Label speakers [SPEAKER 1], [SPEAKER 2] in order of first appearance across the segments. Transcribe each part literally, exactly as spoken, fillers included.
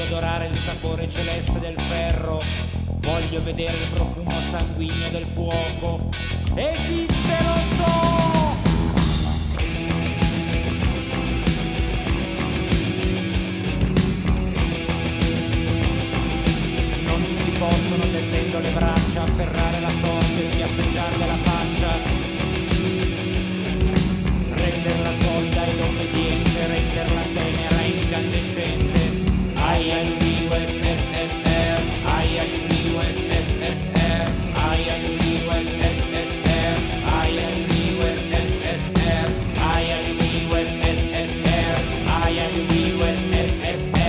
[SPEAKER 1] Voglio odorare il sapore celeste del ferro, voglio vedere il profumo sanguigno del fuoco. Esiste, lo so! Possono tendendo le braccia afferrare la sorte, schiaffeggiarle la faccia, renderla solida ed obbediente, renderla tenera e incandescente. Ai alibi U S S R, ai alibi U S S R, ai alibi U S S R, ai alibi U S S R, ai alibi U S S R, ai alibi U S S R.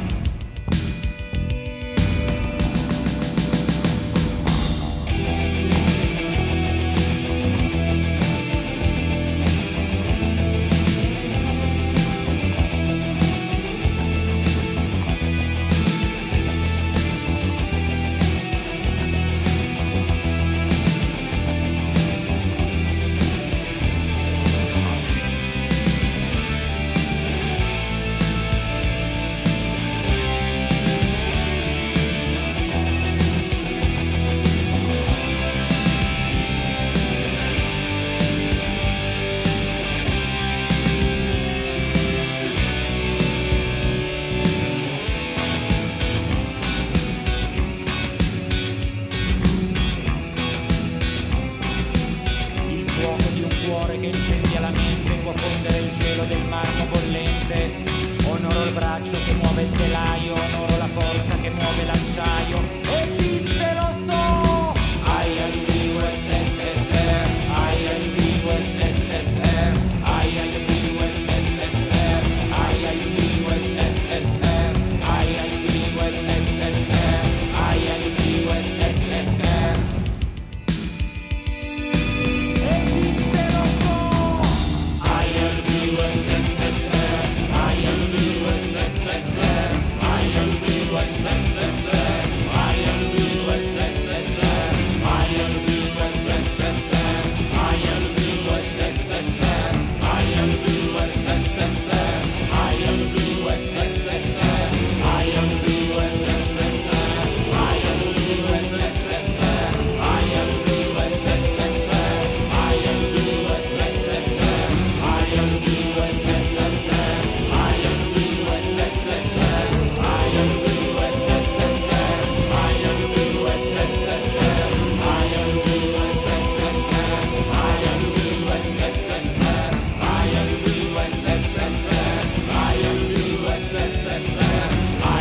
[SPEAKER 1] Che incendia la mente, può fondere il cielo del marmo bollente. Onoro il braccio che muove il telaio, onoro la forza che muove l'acciaio. Esiste, lo so! Ai alibi U S S R, ai alibi U S S R, ai alibi U S S R, ai alibi U S S R, ai alibi U S S R, ai alibi U S S R.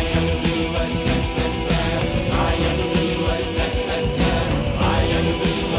[SPEAKER 1] I am the